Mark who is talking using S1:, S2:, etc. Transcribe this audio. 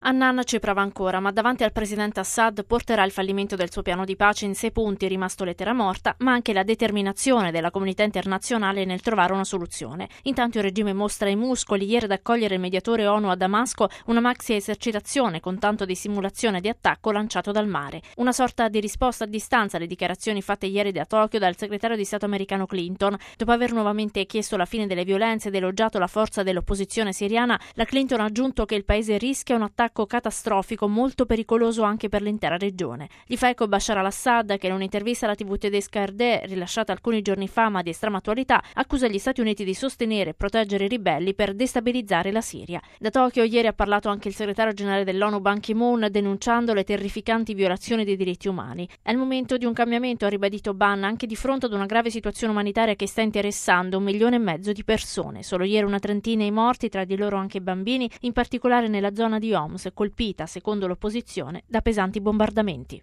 S1: Annan ci prova ancora, ma davanti al presidente Assad porterà il fallimento del suo piano di pace in 6 punti, rimasto lettera morta, ma anche la determinazione della comunità internazionale nel trovare una soluzione. Intanto il regime mostra i muscoli, ieri ad accogliere il mediatore ONU a Damasco, una maxi esercitazione con tanto di simulazione di attacco lanciato dal mare. Una sorta di risposta a distanza alle dichiarazioni fatte ieri da Tokyo dal segretario di Stato americano Clinton. Dopo aver nuovamente chiesto la fine delle violenze ed elogiato la forza dell'opposizione siriana, la Clinton ha aggiunto che il paese rischia un attacco catastrofico molto pericoloso anche per l'intera regione. Gli fa eco Bashar al-Assad, che in un'intervista alla TV tedesca RD, rilasciata alcuni giorni fa ma di estrema attualità, accusa gli Stati Uniti di sostenere e proteggere i ribelli per destabilizzare la Siria. Da Tokyo ieri ha parlato anche il segretario generale dell'ONU Ban Ki-moon, denunciando le terrificanti violazioni dei diritti umani. È il momento di un cambiamento, ha ribadito Ban, anche di fronte ad una grave situazione umanitaria che sta interessando 1,5 milioni di persone. Solo ieri una trentina i morti, tra di loro anche bambini, in particolare nella zona di Homs, colpita, secondo l'opposizione, da pesanti bombardamenti.